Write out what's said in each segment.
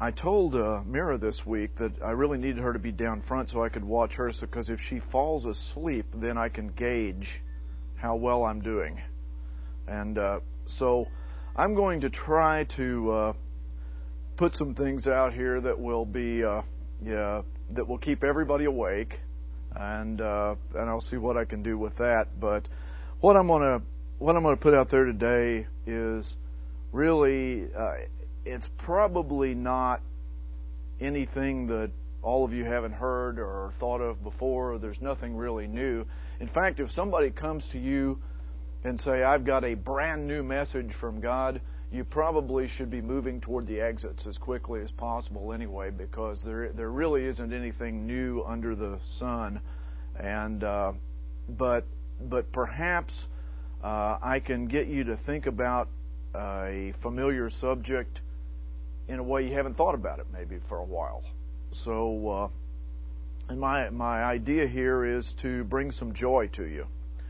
I told Mira this week that I really needed her to be down front so I could watch her, because if she falls asleep, then I can gauge how well I'm doing. And so I'm going to try to put some things out here that will be that will keep everybody awake, and I'll see what I can do with that. But what I'm going to put out there today is really it's probably not anything that all of you haven't heard or thought of before. There's nothing really new. In fact, if somebody comes to you and say, I've got a brand new message from God, you probably should be moving toward the exits as quickly as possible anyway, because there really isn't anything new under the sun. And but perhaps I can get you to think about a familiar subject in a way you haven't thought about it maybe for a while. So and my idea here is to bring some joy to you.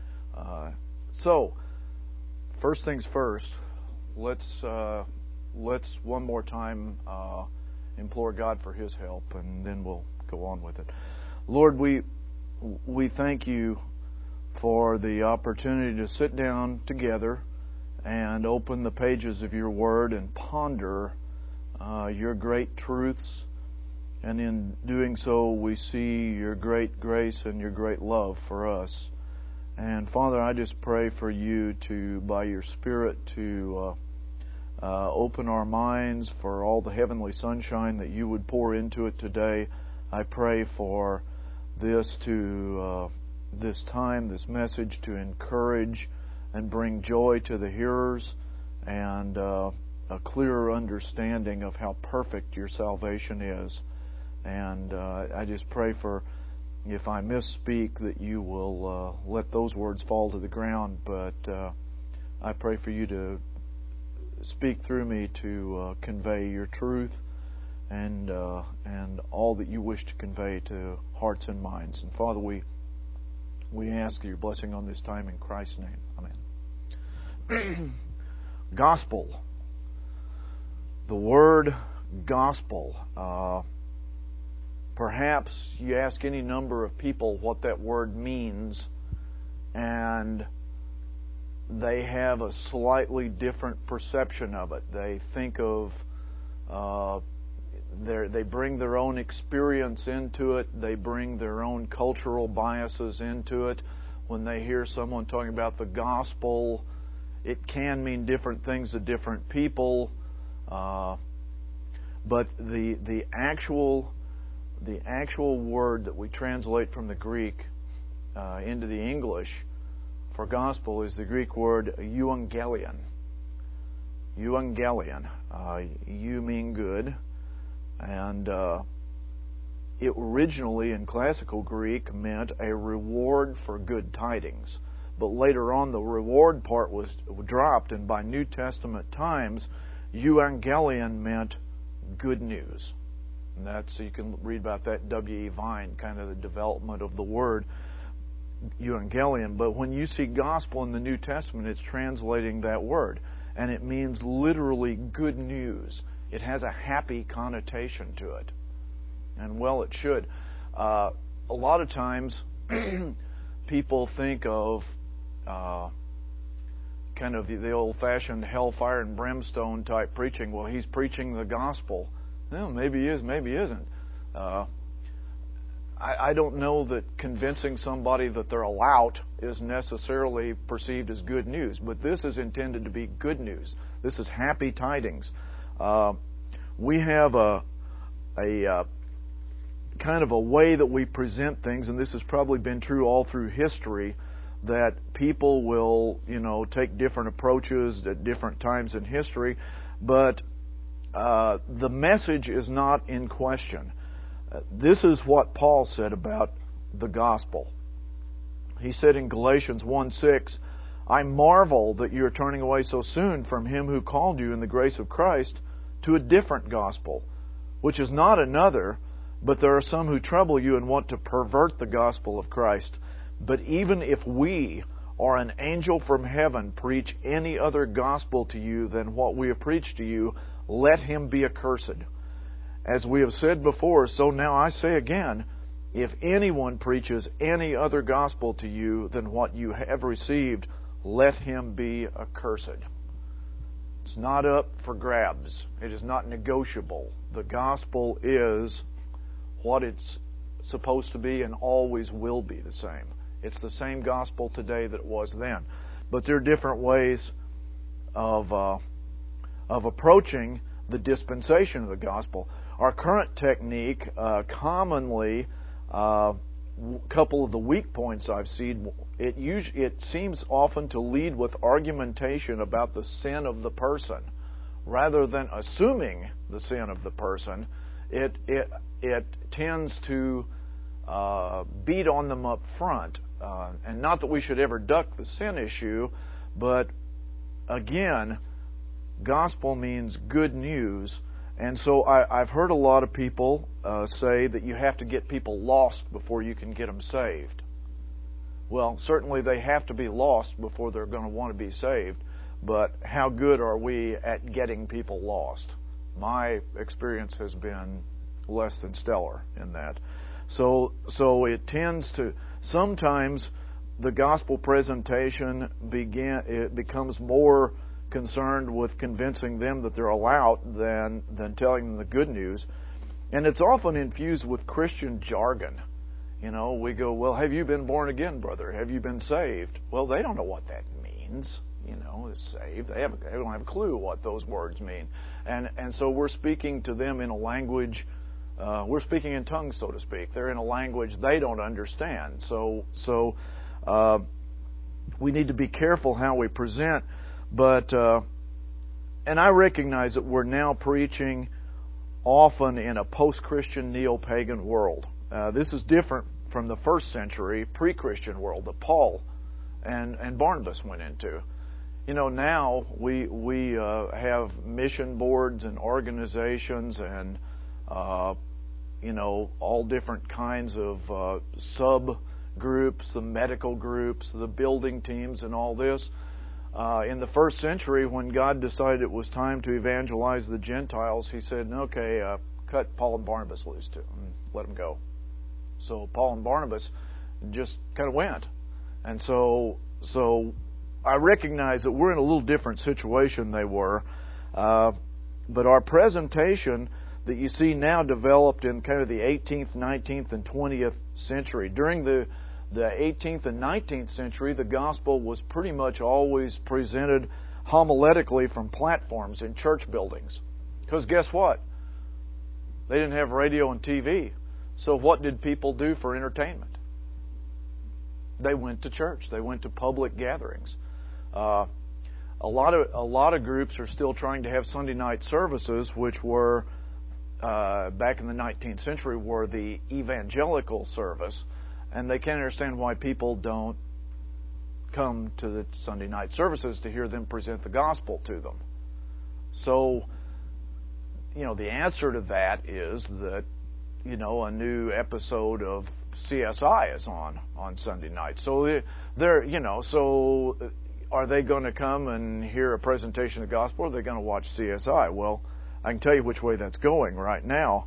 So first things first, let's one more time implore God for His help, and then we'll go on with it. Lord, we thank You for the opportunity to sit down together and open the pages of Your Word and ponder Your great truths. And in doing so, we see Your great grace and Your great love for us. And Father, I just pray for You to, by Your Spirit, to open our minds for all the heavenly sunshine that You would pour into it today. I pray for this time, this message, to encourage and bring joy to the hearers, and a clearer understanding of how perfect Your salvation is. And I just pray for, if I misspeak, that You will let those words fall to the ground. But I pray for You to speak through me to convey Your truth and all that You wish to convey to hearts and minds. And Father, we ask Your blessing on this time in Christ's name. Amen. Gospel. The word gospel. Perhaps you ask any number of people what that word means, and they have a slightly different perception of it. They think of, they bring their own experience into it. They bring their own cultural biases into it. When they hear someone talking about the gospel, it can mean different things to different people. But the actual word that we translate from the Greek into the English for gospel is the Greek word euangelion. Euangelion. You mean good. And it originally in classical Greek meant a reward for good tidings. But later on the reward part was dropped, and by New Testament times, euangelion meant good news. And that's, you can read about that W.E. Vine, kind of the development of the word euangelion. But when you see gospel in the New Testament, it's translating that word. And it means literally good news. It has a happy connotation to it. And well, it should. A lot of times, people think of kind of the old-fashioned hellfire and brimstone type preaching. Well, he's preaching the gospel. Well, maybe he is, maybe he isn't. I don't know that convincing somebody that they're a lout is necessarily perceived as good news, but this is intended to be good news. This is happy tidings. We have a kind of a way that we present things, and this has probably been true all through history, that people will, take different approaches at different times in history, but the message is not in question. This is what Paul said about the gospel. He said in Galatians 1:6, I marvel that you are turning away so soon from Him who called you in the grace of Christ to a different gospel, which is not another, but there are some who trouble you and want to pervert the gospel of Christ. But even if we or an angel from heaven preach any other gospel to you than what we have preached to you, let him be accursed. as we have said before, so now I say again, if anyone preaches any other gospel to you than what you have received, let him be accursed. It's not up for grabs. It is not negotiable. The gospel is what it's supposed to be and always will be the same. It's the same gospel today that it was then. But there are different ways of approaching the dispensation of the gospel. Our current technique, commonly, a couple of the weak points I've seen, it seems often to lead with argumentation about the sin of the person, rather than assuming the sin of the person. It tends to beat on them up front, and not that we should ever duck the sin issue, but again, gospel means good news. And so I've heard a lot of people say that you have to get people lost before you can get them saved. Well, certainly they have to be lost before they're going to want to be saved, but how good are we at getting people lost? My experience has been less than stellar in that. So it tends to, sometimes the gospel presentation becomes more concerned with convincing them that they're allowed than telling them the good news. And it's often infused with Christian jargon. You know, we go, well, have you been born again, brother? Have you been saved? Well, they don't know what that means. You know, is saved. They don't have a clue what those words mean. And so we're speaking to them in a language, we're speaking in tongues, so to speak. They're in a language they don't understand. So we need to be careful how we present. But, and I recognize that we're now preaching often in a post-Christian, neo-pagan world. This is different from the first century, pre-Christian world that Paul and Barnabas went into. You know, now we have mission boards and organizations and, you know, all different kinds of sub-groups, the medical groups, the building teams and all this. In the first century, when God decided it was time to evangelize the Gentiles, He said, okay, cut Paul and Barnabas loose too, and let them go. So Paul and Barnabas just kind of went. And so I recognize that we're in a little different situation than they were. But our presentation that you see now developed in kind of the 18th, 19th, and 20th century. During the 18th and 19th century, the gospel was pretty much always presented homiletically from platforms in church buildings. Because guess what? They didn't have radio and TV. So what did people do for entertainment? They went to church. They went to public gatherings. A lot of groups are still trying to have Sunday night services, which were back in the 19th century were the evangelical service. And they can't understand why people don't come to the Sunday night services to hear them present the gospel to them. So, you know, the answer to that is that, you know, a new episode of CSI is on Sunday night. So they're, you know, so are they going to come and hear a presentation of the gospel, or are they going to watch CSI? Well, I can tell you which way that's going right now.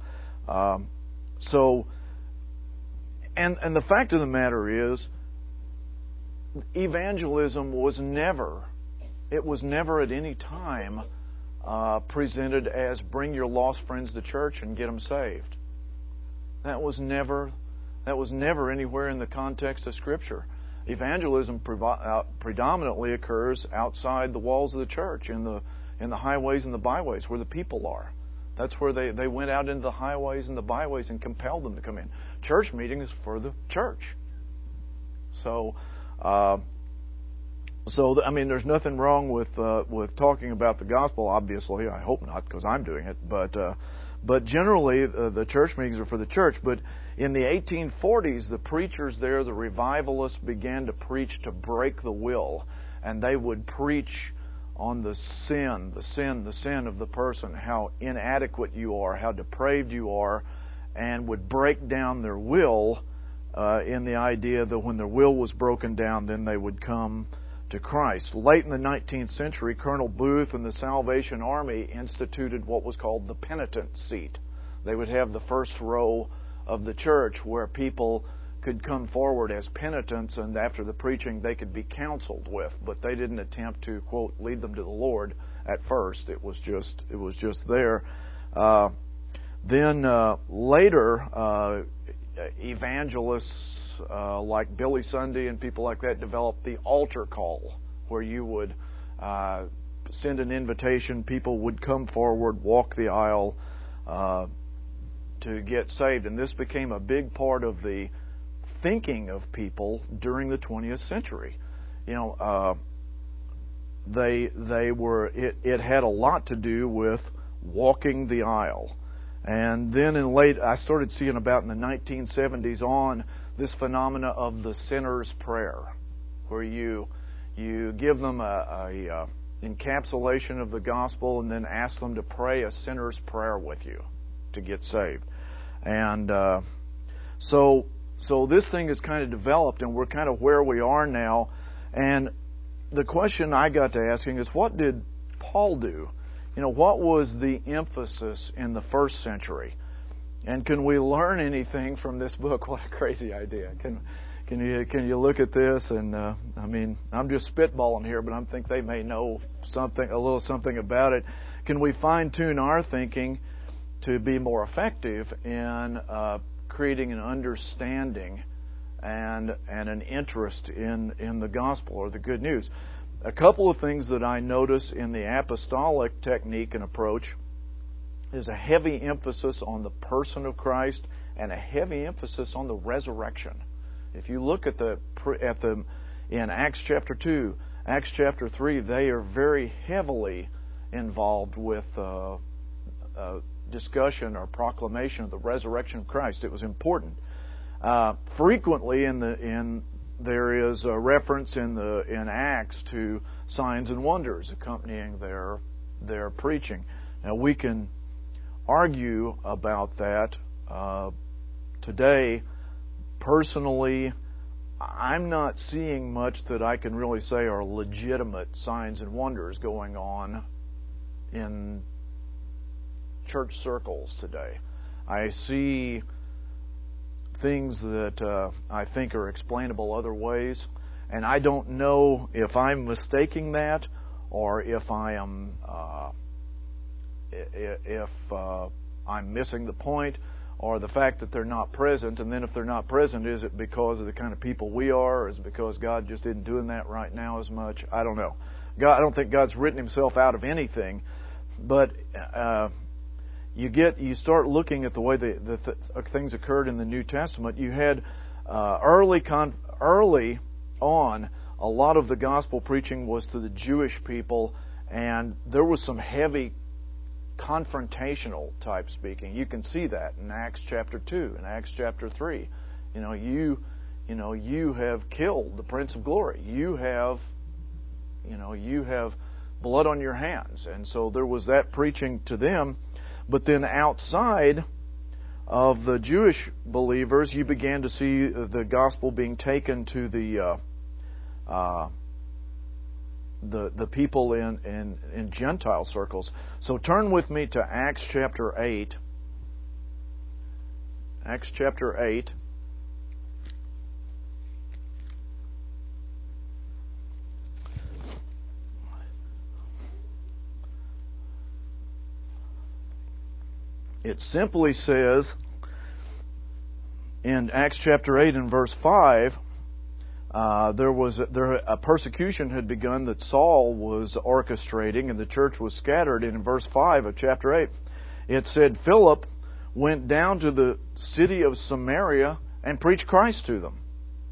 And the fact of the matter is, evangelism was never at any time presented as bring your lost friends to church and get them saved. That was never anywhere in the context of Scripture. Evangelism predominantly occurs outside the walls of the church, in the highways and the byways where the people are. That's where they went out into the highways and the byways and compelled them to come in. Church meetings for the church. So I mean, there's nothing wrong with talking about the gospel. Obviously, I hope not, because I'm doing it. But generally, the church meetings are for the church. But in the 1840s, the preachers there, the revivalists, began to preach to break the will, and they would preach on the sin of the person, how inadequate you are, how depraved you are, and would break down their will in the idea that when their will was broken down, then they would come to Christ. Late in the 19th century, Colonel Booth and the Salvation Army instituted what was called the penitent seat. They would have the first row of the church where people could come forward as penitents, and after the preaching they could be counseled with, but they didn't attempt to, quote, lead them to the Lord at first. It was just there. Then later, evangelists like Billy Sunday and people like that developed the altar call, where you would send an invitation, people would come forward, walk the aisle to get saved. And this became a big part of the thinking of people during the 20th century. It had a lot to do with walking the aisle. And then I started seeing about in the 1970s on this phenomena of the sinner's prayer, where you give them a encapsulation of the gospel and then ask them to pray a sinner's prayer with you to get saved. And so this thing has kind of developed, and we're kind of where we are now. And the question I got to asking is, what did Paul do? What was the emphasis in the first century? And can we learn anything from this book? What a crazy idea. Can you look at this? And I'm just spitballing here, but I think they may know a little something about it. Can we fine-tune our thinking to be more effective in creating an understanding and an interest in the gospel or the good news? A couple of things that I notice in the apostolic technique and approach is a heavy emphasis on the person of Christ and a heavy emphasis on the resurrection. If you look at in Acts chapter 2, Acts chapter 3, they are very heavily involved with discussion or proclamation of the resurrection of Christ. It was important. Frequently there is a reference in Acts to signs and wonders accompanying their preaching. Now we can argue about that today. Personally, I'm not seeing much that I can really say are legitimate signs and wonders going on in church circles today. I see things that I think are explainable other ways, and I don't know if I'm mistaking that or if I'm missing the point, or the fact that they're not present. And then if they're not present, is it because of the kind of people we are, or is it because God just isn't doing that right now as much? I don't know. I don't think God's written Himself out of anything, but you start looking at the way the things occurred in the New Testament. You had early on, a lot of the gospel preaching was to the Jewish people, and there was some heavy confrontational type speaking. You can see that in Acts chapter 2 and Acts chapter 3. You have killed the Prince of Glory. You have blood on your hands. And so there was that preaching to them. But then outside of the Jewish believers, you began to see the gospel being taken to the people in Gentile circles. So turn with me to Acts chapter 8. Acts chapter 8. It simply says in Acts chapter 8 and verse 5, a persecution had begun that Saul was orchestrating, and the church was scattered. And in verse 5 of chapter 8, it said, Philip went down to the city of Samaria and preached Christ to them.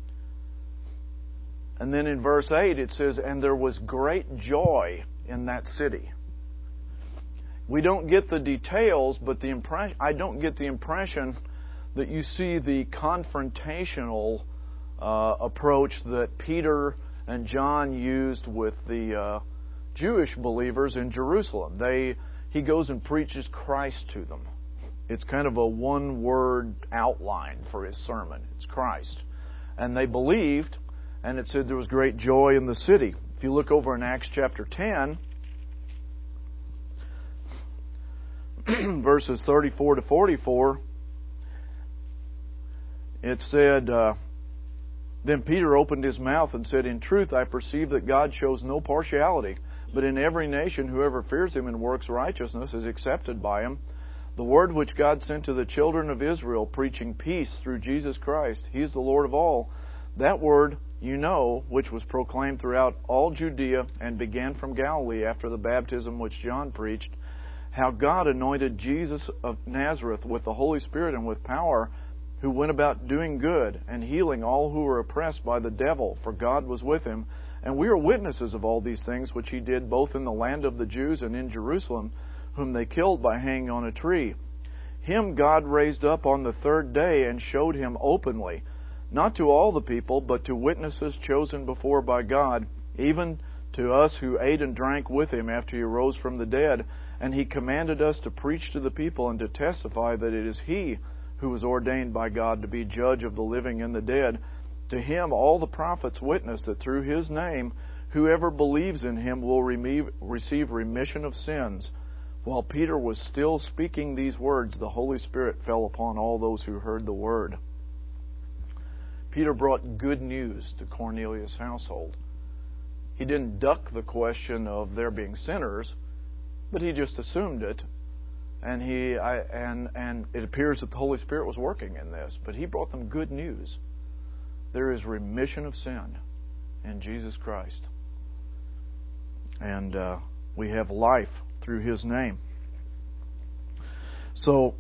And then in verse 8 it says, and there was great joy in that city. We don't get the details, but I don't get the impression that you see the confrontational approach that Peter and John used with the Jewish believers in Jerusalem. He goes and preaches Christ to them. It's kind of a one-word outline for his sermon. It's Christ. And they believed, and it said there was great joy in the city. If you look over in Acts chapter 10, verses 34 to 44, it said, Then Peter opened his mouth and said, In truth, I perceive that God shows no partiality, but in every nation whoever fears Him and works righteousness is accepted by Him. The word which God sent to the children of Israel, preaching peace through Jesus Christ, He is the Lord of all. That word you know, which was proclaimed throughout all Judea and began from Galilee after the baptism which John preached, how God anointed Jesus of Nazareth with the Holy Spirit and with power, who went about doing good and healing all who were oppressed by the devil, for God was with Him. And we are witnesses of all these things which He did both in the land of the Jews and in Jerusalem, whom they killed by hanging on a tree. Him God raised up on the third day and showed Him openly, not to all the people, but to witnesses chosen before by God, even to us who ate and drank with Him after He rose from the dead. And He commanded us to preach to the people and to testify that it is He who was ordained by God to be judge of the living and the dead. To Him all the prophets witness that through His name whoever believes in Him will receive remission of sins. While Peter was still speaking these words, the Holy Spirit fell upon all those who heard the word. Peter brought good news to Cornelius' household. He didn't duck the question of there being sinners, but he just assumed it. And it appears that the Holy Spirit was working in this. But he brought them good news. There is remission of sin in Jesus Christ. And we have life through His name. So,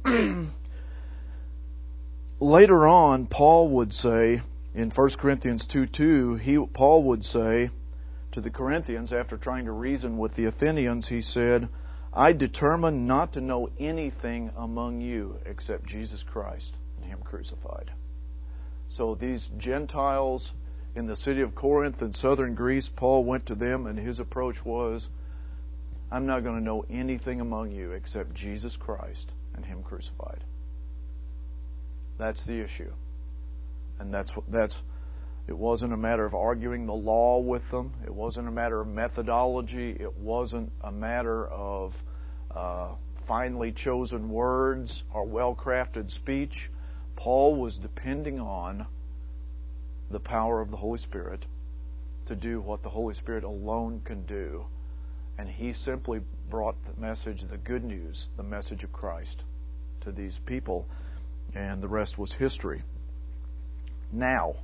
later on, Paul would say, in 1 Corinthians 2:2, Paul would say to the Corinthians, after trying to reason with the Athenians, he said, I determined not to know anything among you except Jesus Christ and Him crucified. So these Gentiles in the city of Corinth in southern Greece, Paul went to them and his approach was, I'm not going to know anything among you except Jesus Christ and Him crucified. That's the issue. And it wasn't a matter of arguing the law with them. It wasn't a matter of methodology. It wasn't a matter of finely chosen words or well-crafted speech. Paul was depending on the power of the Holy Spirit to do what the Holy Spirit alone can do. And he simply brought the message, the good news, the message of Christ to these people. And the rest was history. Now,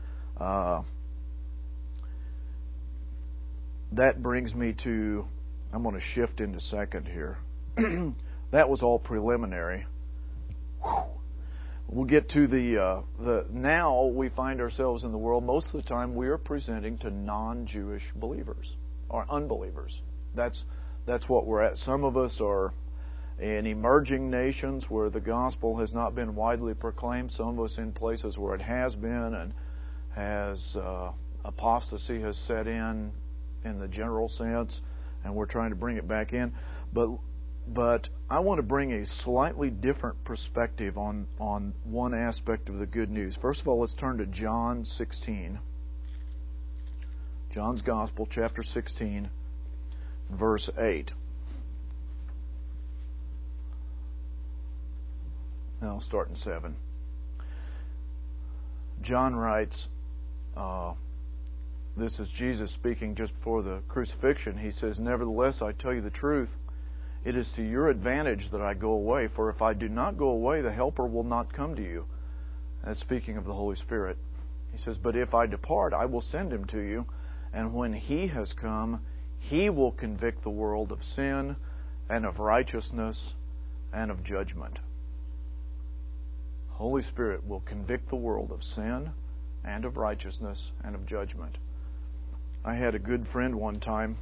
that brings me to, I'm going to shift into second here. That was all preliminary. We'll get to the now we find ourselves in the world. Most of the time we are presenting to non-Jewish believers or unbelievers. That's what we're at. Some of us are in emerging nations where the gospel has not been widely proclaimed. Some of us in places where it has been and has apostasy has set in the general sense, and we're trying to bring it back in. But I want to bring a slightly different perspective on one aspect of the good news. First of all, let's turn to John 16. John's Gospel, chapter 16, verse 8. And I'll start in 7. John writes, this is Jesus speaking just before the crucifixion. He says, Nevertheless, I tell you the truth, it is to your advantage that I go away, for if I do not go away, the Helper will not come to you. That's speaking of the Holy Spirit. He says, But if I depart, I will send Him to you, and when He has come, He will convict the world of sin, and of righteousness, and of judgment. Holy Spirit will convict the world of sin, and of righteousness, and of judgment. I had a good friend one time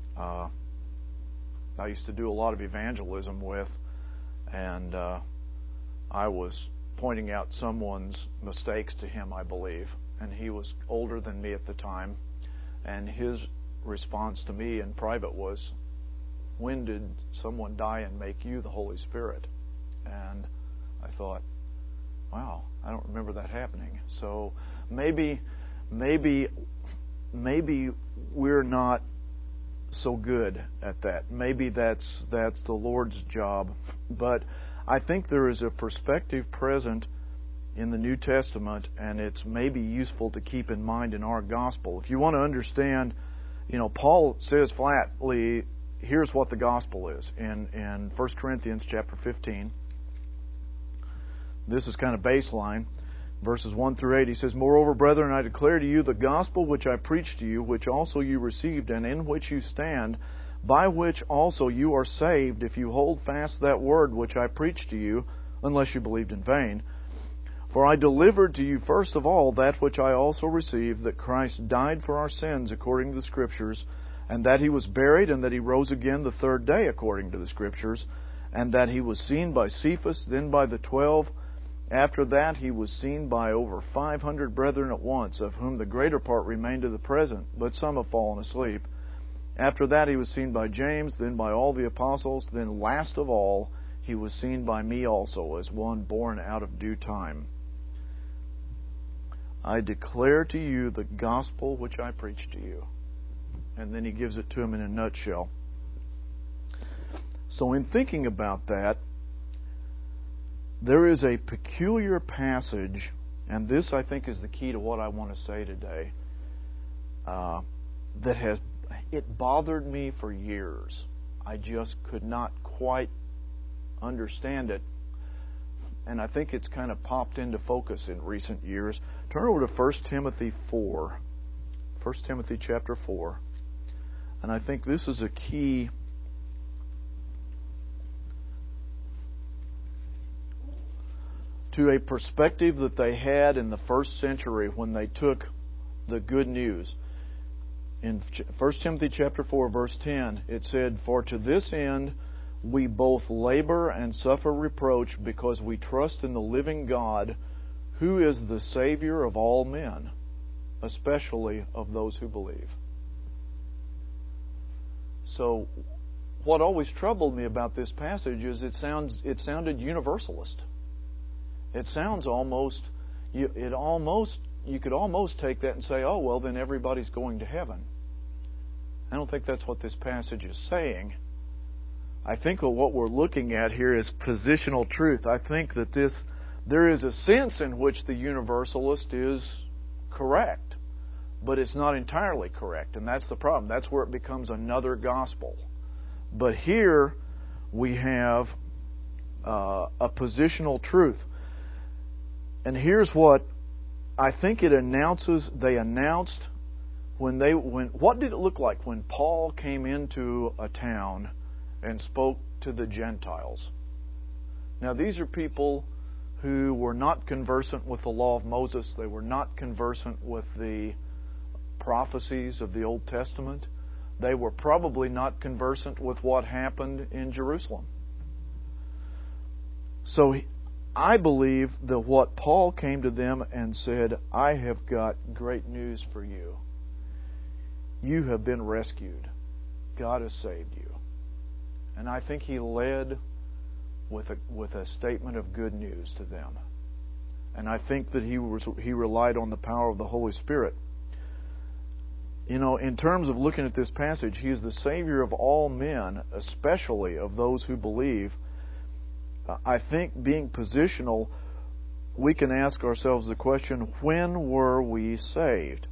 I used to do a lot of evangelism with, and I was pointing out someone's mistakes to him, I believe. And he was older than me at the time, and his response to me in private was, when did someone die and make you the Holy Spirit? And I thought, wow, I don't remember that happening. So maybe we're not so good at that. Maybe that's the Lord's job. But I think there is a perspective present in the New Testament, and it's maybe useful to keep in mind in our gospel. If you want to understand, Paul says flatly, here's what the gospel is in 1 Corinthians chapter 15. This is kind of baseline. Verses 1 through 8, he says, "Moreover, brethren, I declare to you the gospel which I preached to you, which also you received, and in which you stand, by which also you are saved, if you hold fast that word which I preached to you, unless you believed in vain. For I delivered to you first of all that which I also received, that Christ died for our sins according to the Scriptures, and that He was buried, and that He rose again the third day according to the Scriptures, and that He was seen by Cephas, then by the 12. After that He was seen by over 500 brethren at once, of whom the greater part remain to the present, but some have fallen asleep. After that He was seen by James, then by all the apostles, then last of all He was seen by me also, as one born out of due time. I declare to you the gospel which I preached to you." And then he gives it to him in a nutshell. So in thinking about that, there is a peculiar passage, and this I think is the key to what I want to say today, it bothered me for years. I just could not quite understand it, and I think it's kind of popped into focus in recent years. Turn over to 1 Timothy 4. 1 Timothy chapter 4. And I think this is a key to a perspective that they had in the first century when they took the good news. In 1 Timothy chapter 4, verse 10, it said, "For to this end we both labor and suffer reproach, because we trust in the living God, who is the Savior of all men, especially of those who believe." So, what always troubled me about this passage is it sounded universalist. It sounds you could almost take that and say, oh, well, then everybody's going to heaven. I don't think that's what this passage is saying. I think what we're looking at here is positional truth. I think that there is a sense in which the universalist is correct, but it's not entirely correct, and that's the problem. That's where it becomes another gospel. But here we have a positional truth. And here's what I think it announces. They announced what did it look like when Paul came into a town and spoke to the Gentiles? Now, these are people who were not conversant with the law of Moses. They were not conversant with the prophecies of the Old Testament. They were probably not conversant with what happened in Jerusalem. So I believe that what Paul came to them and said, I have got great news for you. You have been rescued. God has saved you. And I think he led with a statement of good news to them. And I think that he relied on the power of the Holy Spirit. In terms of looking at this passage, he is the Savior of all men, especially of those who believe. I think being positional, we can ask ourselves the question, when were we saved?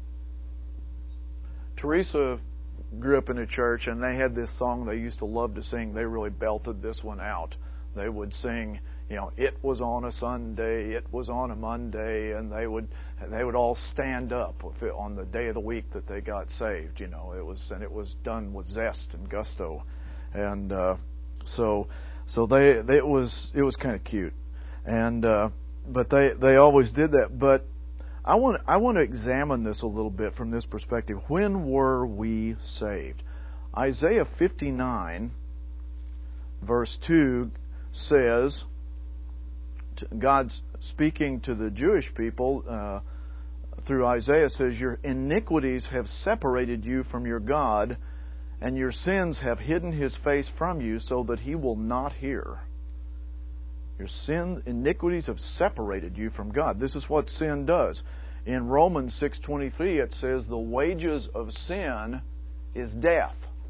Teresa grew up in a church, and they had this song they used to love to sing. They really belted this one out. They would sing, it was on a Sunday, it was on a Monday, and they would all stand up on the day of the week that they got saved. It was done with zest and gusto, and so it was kind of cute, and but they always did that. But I want to examine this a little bit from this perspective. When were we saved? Isaiah 59, verse 2 says, God's speaking to the Jewish people through Isaiah, says, your iniquities have separated you from your God, and your sins have hidden His face from you so that He will not hear. Your iniquities have separated you from God. This is what sin does. In Romans 6:23 it says the wages of sin is death.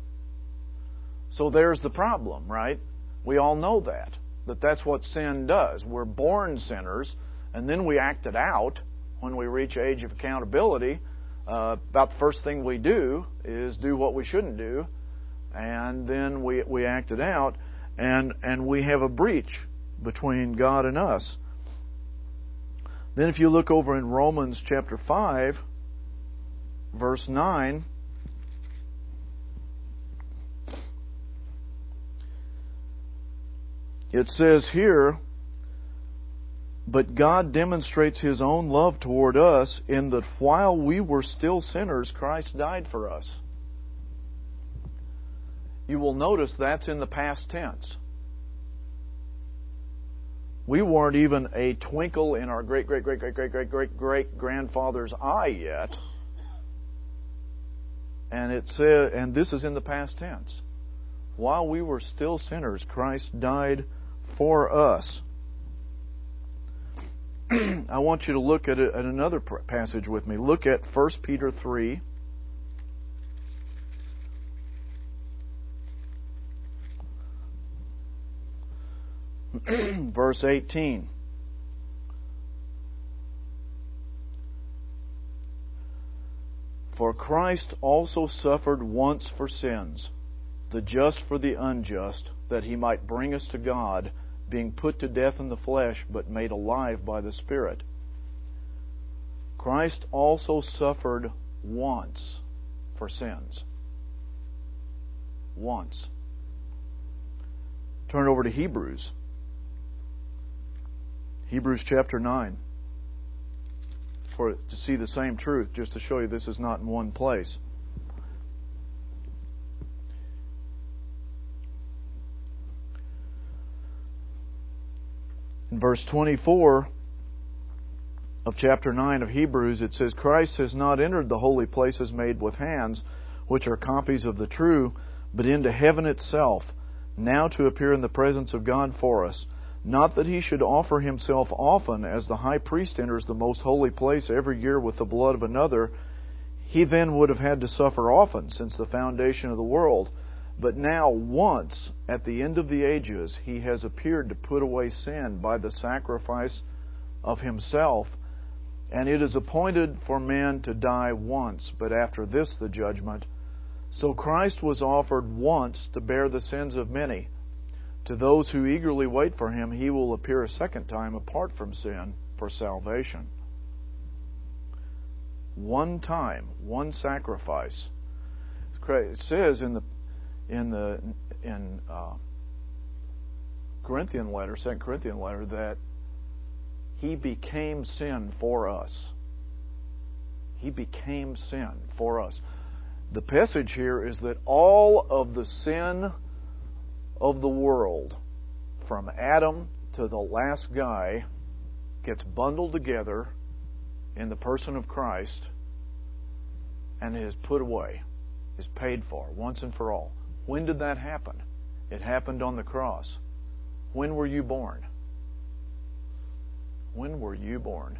So there's the problem, right? We all know that that's what sin does. We're born sinners, and then we act it out when we reach age of accountability. About the first thing we do is do what we shouldn't do, and then we act it out, and we have a breach between God and us. Then if you look over in Romans chapter 5, verse 9, it says here, "But God demonstrates His own love toward us in that while we were still sinners, Christ died for us." You will notice that's in the past tense. We weren't even a twinkle in our great-great-great-great-great-great-great-grandfather's eye yet. And it says, and this is in the past tense. While we were still sinners, Christ died for us. I want you to look at another passage with me. Look at 1 Peter 3. Verse 18. "For Christ also suffered once for sins, the just for the unjust, that He might bring us to God, being put to death in the flesh, but made alive by the Spirit." Christ also suffered once for sins. Once. Turn over to Hebrews. Hebrews chapter 9. To see the same truth, just to show you this is not in one place. In verse 24 of chapter 9 of Hebrews, it says, "Christ has not entered the holy places made with hands, which are copies of the true, but into heaven itself, now to appear in the presence of God for us. Not that He should offer Himself often, as the high priest enters the most holy place every year with the blood of another. He then would have had to suffer often since the foundation of the world. But now, once, at the end of the ages, He has appeared to put away sin by the sacrifice of Himself. And it is appointed for man to die once, but after this the judgment. So Christ was offered once to bear the sins of many. To those who eagerly wait for Him, He will appear a second time apart from sin for salvation." One time, one sacrifice. It says in Corinthian letter, 2 Corinthian letter, that He became sin for us. He became sin for us. The passage here is that all of the sin of the world, from Adam to the last guy, gets bundled together in the person of Christ and is put away, is paid for once and for all. When did that happen? It happened on the cross. When were you born? When were you born?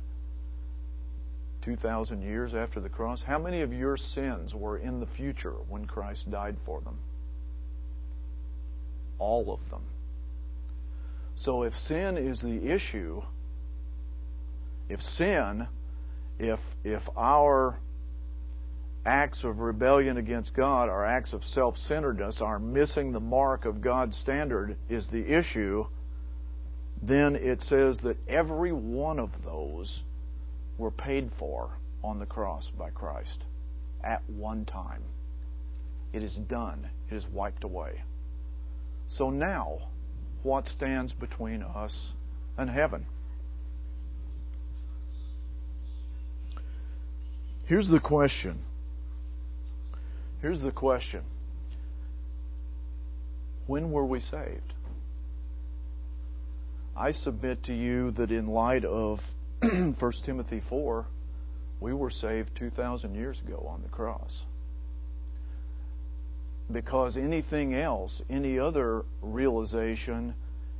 2,000 years after the cross? How many of your sins were in the future when Christ died for them? All of them. So if sin is the issue, if our acts of rebellion against God, our acts of self-centeredness, our missing the mark of God's standard is the issue, then it says that every one of those were paid for on the cross by Christ at one time. It is done. It is wiped away. So now, what stands between us and heaven? Here's the question. When were we saved? I submit to you that in light of 1 Timothy 4, we were saved 2,000 years ago on the cross. Because anything else, any other realization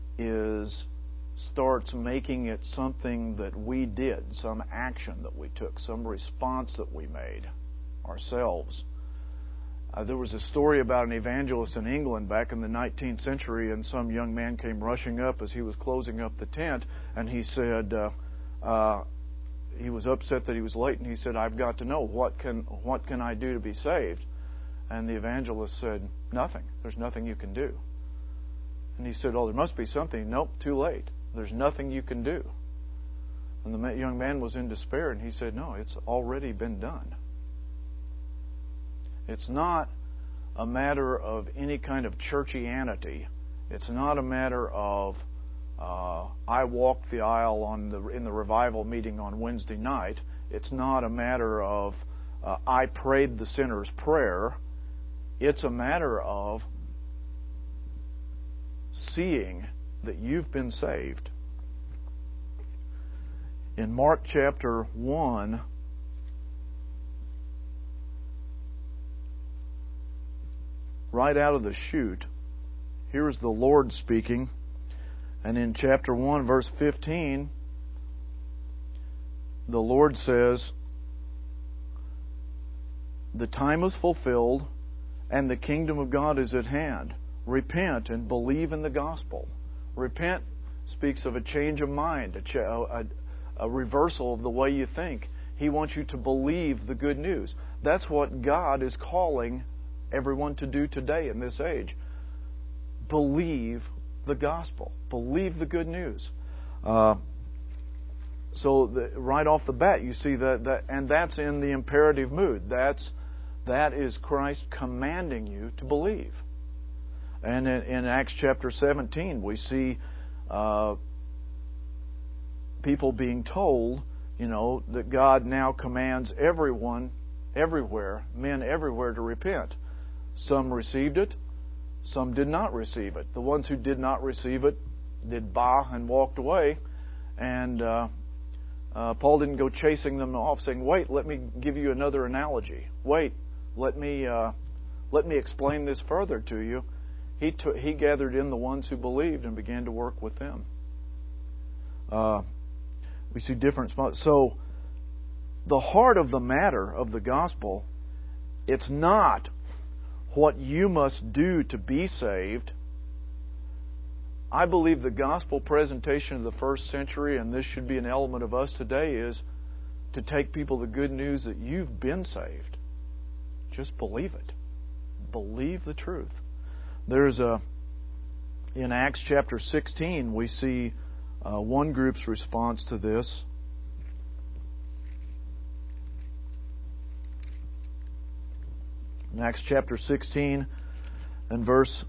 starts making it something that we did, some action that we took, some response that we made ourselves. There was a story about an evangelist in England back in the 19th century, and some young man came rushing up as he was closing up the tent, and he said he was upset that he was late, and he said, "I've got to know, what can I do to be saved?" And the evangelist said, "Nothing. There's nothing you can do." And he said, "Oh, there must be something." "Nope, too late. There's nothing you can do." And the young man was in despair, and he said, "No, it's already been done." It's not a matter of any kind of churchianity. It's not a matter of I walked the aisle in the revival meeting on Wednesday night. It's not a matter of I prayed the sinner's prayer. It's a matter of seeing that you've been saved. In Mark chapter 1, right out of the chute, here is the Lord speaking. And in chapter 1, verse 15, the Lord says, "The time is fulfilled, and the kingdom of God is at hand. Repent and believe in the gospel." Repent speaks of a change of mind, a reversal of the way you think. He wants you to believe the good news. That's what God is calling everyone to do today in this age. Believe the gospel. Believe the good news. Right off the bat, you see that, and that's in the imperative mood. That is Christ commanding you to believe. And in Acts chapter 17, we see people being told, that God now commands everyone, everywhere, men everywhere, to repent. Some received it, some did not receive it. The ones who did not receive it did bah and walked away, and Paul didn't go chasing them off, saying, "Wait, let me give you another analogy. Wait, let me explain this further to you." He gathered in the ones who believed and began to work with them. We see different spots. So, the heart of the matter of the gospel, it's not what you must do to be saved. I believe the gospel presentation of the first century, and this should be an element of us today, is to take people the good news that you've been saved. Just believe it. Believe the truth. In Acts chapter 16, we see one group's response to this. In Acts chapter 16 and verse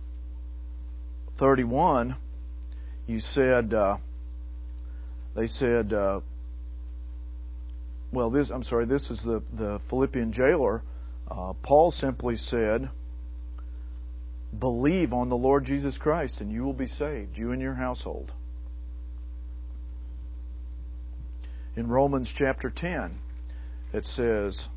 31, they said, this is the Philippian jailer. Paul simply said, "Believe on the Lord Jesus Christ and you will be saved, you and your household." In Romans chapter 10, it says,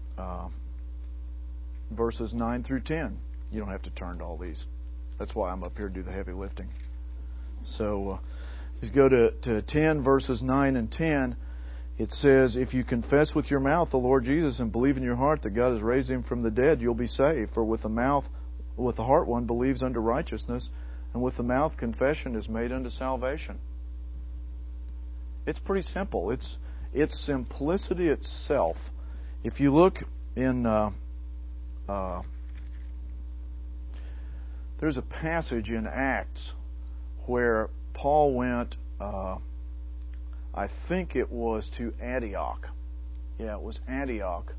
verses 9 through 10. You don't have to turn to all these. That's why I'm up here to do the heavy lifting. So, let's go to 10, verses 9 and 10. It says, "If you confess with your mouth the Lord Jesus and believe in your heart that God has raised Him from the dead, you'll be saved. For with the heart one believes unto righteousness, and with the mouth confession is made unto salvation." It's pretty simple. It's simplicity itself. If you look in, there's a passage in Acts where Paul went, I think it was to Antioch. Yeah, it was Antioch.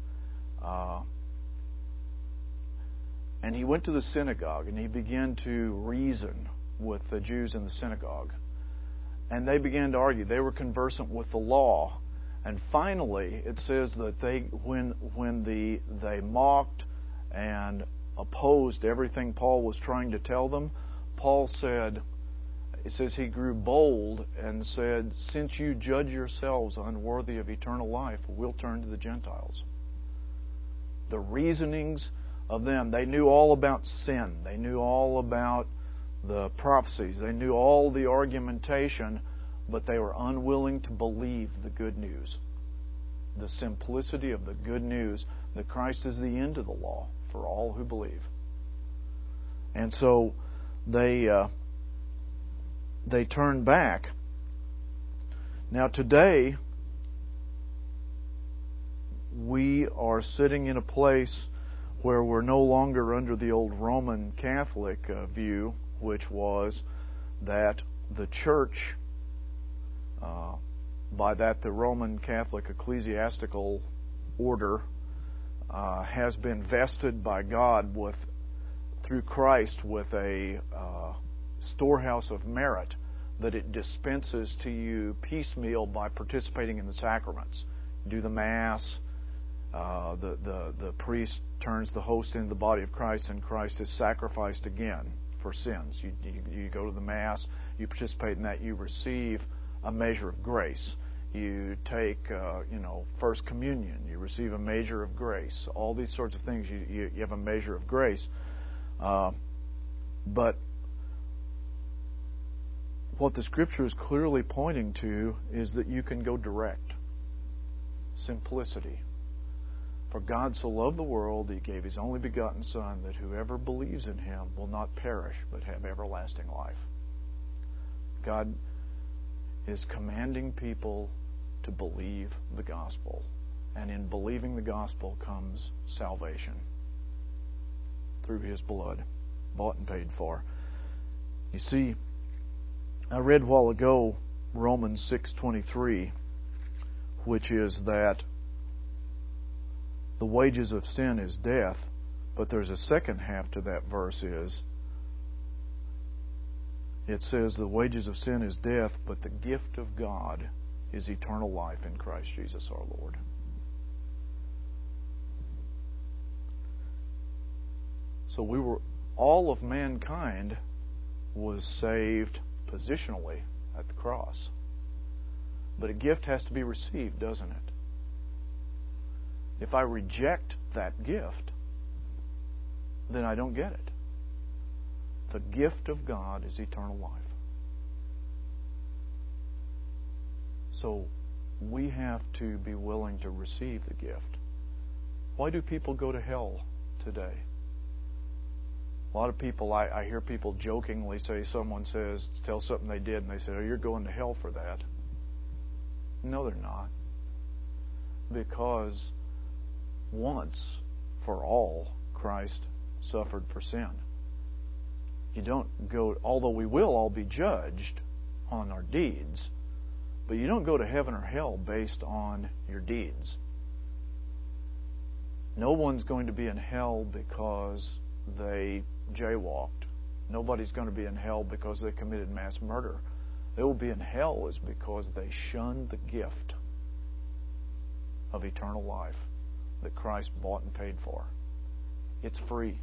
And he went to the synagogue and he began to reason with the Jews in the synagogue. And they began to argue. They were conversant with the law. And finally, it says that when they mocked and opposed everything Paul was trying to tell them, Paul said, it says he grew bold and said, "Since you judge yourselves unworthy of eternal life, we'll turn to the Gentiles." The reasonings of them, they knew all about sin. They knew all about the prophecies. They knew all the argumentation, but they were unwilling to believe the good news. The simplicity of the good news that Christ is the end of the law for all who believe. And so they turned back. Now today, we are sitting in a place where we're no longer under the old Roman Catholic view, which was that the church, by that the Roman Catholic ecclesiastical order, has been vested by God through Christ with a storehouse of merit that it dispenses to you piecemeal by participating in the sacraments. You do the Mass. The priest turns the host into the body of Christ, and Christ is sacrificed again for sins. You go to the Mass, you participate in that, you receive a measure of grace. You take, First Communion, you receive a measure of grace. All these sorts of things, you have a measure of grace. But what the Scripture is clearly pointing to is that you can go direct. Simplicity. For God so loved the world, He gave His only begotten Son, that whoever believes in Him will not perish, but have everlasting life. God is commanding people to believe the gospel. And in believing the gospel comes salvation through His blood, bought and paid for. You see, I read a while ago Romans 6:23, which is that the wages of sin is death, but there's a second half to that verse it says the wages of sin is death, but the gift of God is eternal life in Christ Jesus our Lord. So all of mankind was saved positionally at the cross. But a gift has to be received, doesn't it? If I reject that gift, then I don't get it. The gift of God is eternal life. So we have to be willing to receive the gift. Why do people go to hell today? A lot of people, I hear people jokingly say, someone tell something they did, and they say, oh, you're going to hell for that. No, they're not. Because once for all, Christ suffered for sin. You don't go, although we will all be judged on our deeds, but you don't go to heaven or hell based on your deeds. No one's going to be in hell because they jaywalked. Nobody's going to be in hell because they committed mass murder. They will be in hell is because they shunned the gift of eternal life that Christ bought and paid for. It's free.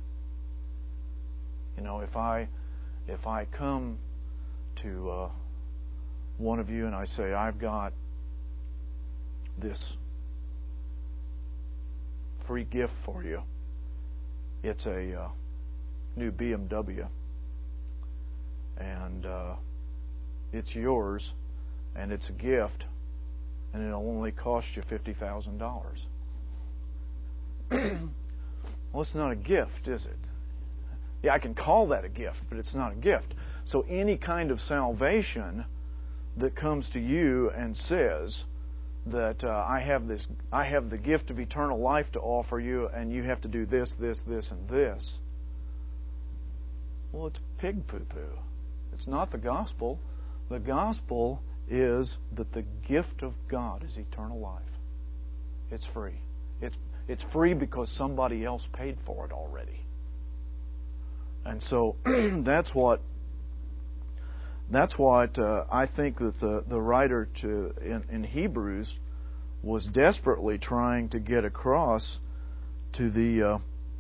If I come to one of you and I say, I've got this free gift for you. It's a new BMW, and it's yours, and it's a gift, and it'll only cost you $50,000. Well, it's not a gift, is it? Yeah, I can call that a gift, but it's not a gift. So any kind of salvation that comes to you and says that I have the gift of eternal life to offer you, and you have to do this, this, this, and this. Well, it's pig poo-poo. It's not the gospel. The gospel is that the gift of God is eternal life. It's free. It's free because somebody else paid for it already. And so that's what I think that the writer in Hebrews was desperately trying to get across to the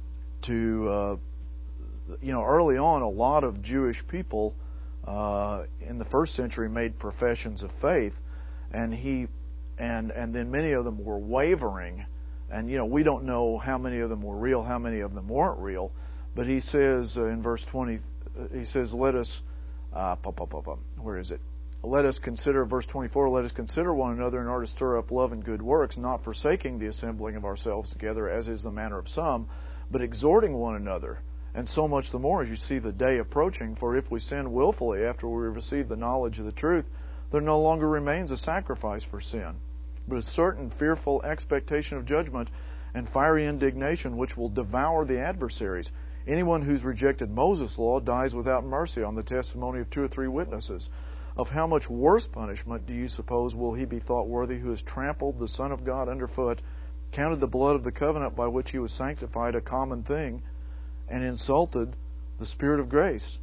early on, a lot of Jewish people in the first century made professions of faith, and then many of them were wavering, and we don't know how many of them were real, how many of them weren't real. But he says in verse 20, he says, let us, where is it? Let us consider, verse 24, let us consider one another in order to stir up love and good works, not forsaking the assembling of ourselves together, as is the manner of some, but exhorting one another, and so much the more as you see the day approaching. For if we sin willfully after we receive the knowledge of the truth, there no longer remains a sacrifice for sin, but a certain fearful expectation of judgment and fiery indignation which will devour the adversaries. Anyone who's rejected Moses' law dies without mercy on the testimony of 2 or 3 witnesses. Of how much worse punishment do you suppose will he be thought worthy who has trampled the Son of God underfoot, counted the blood of the covenant by which he was sanctified a common thing, and insulted the Spirit of grace?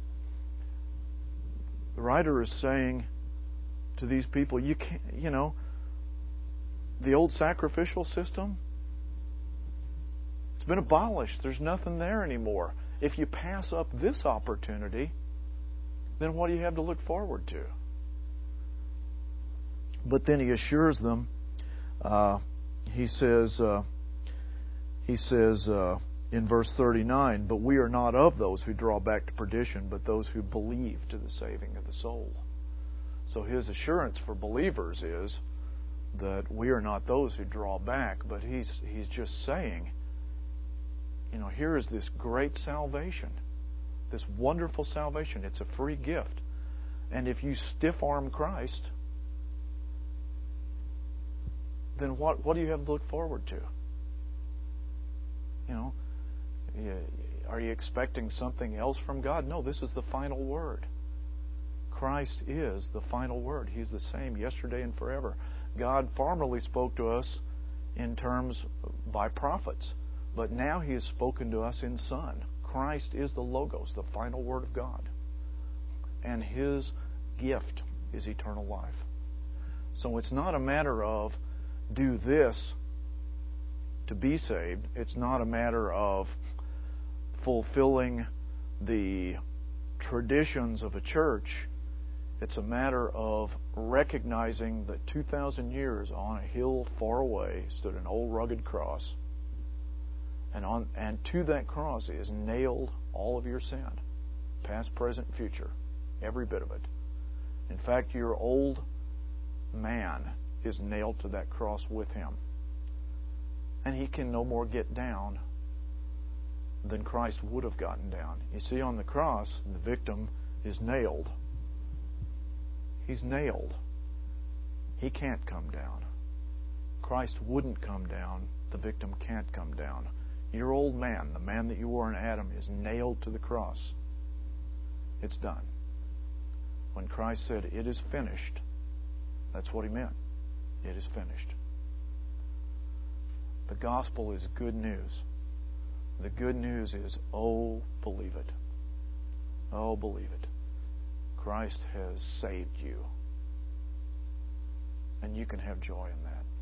The writer is saying to these people, you can't, the old sacrificial system, it's been abolished. There's nothing there anymore. If you pass up this opportunity, then what do you have to look forward to? But then he assures them, he says in verse 39, but we are not of those who draw back to perdition, but those who believe to the saving of the soul. So his assurance for believers is that we are not those who draw back, but he's just saying, here is this great salvation, this wonderful salvation. It's a free gift. And if you stiff-arm Christ, then what do you have to look forward to? Are you expecting something else from God? No, this is the final word. Christ is the final word. He's the same yesterday and forever. God formerly spoke to us in terms by prophets, but now He has spoken to us in Son. Christ is the Logos, the final word of God. And His gift is eternal life. So it's not a matter of do this to be saved. It's not a matter of fulfilling the traditions of a church. It's a matter of recognizing that 2,000 years on a hill far away stood an old rugged cross. And to that cross is nailed all of your sin, past, present, future, every bit of it. In fact, your old man is nailed to that cross with him. And he can no more get down than Christ would have gotten down. You see, on the cross, the victim is nailed. He's nailed. He can't come down. Christ wouldn't come down. The victim can't come down. Your old man, the man that you were in Adam, is nailed to the cross. It's done. When Christ said, "It is finished," that's what He meant. It is finished. The gospel is good news. The good news is, oh, believe it. Oh, believe it. Christ has saved you. And you can have joy in that.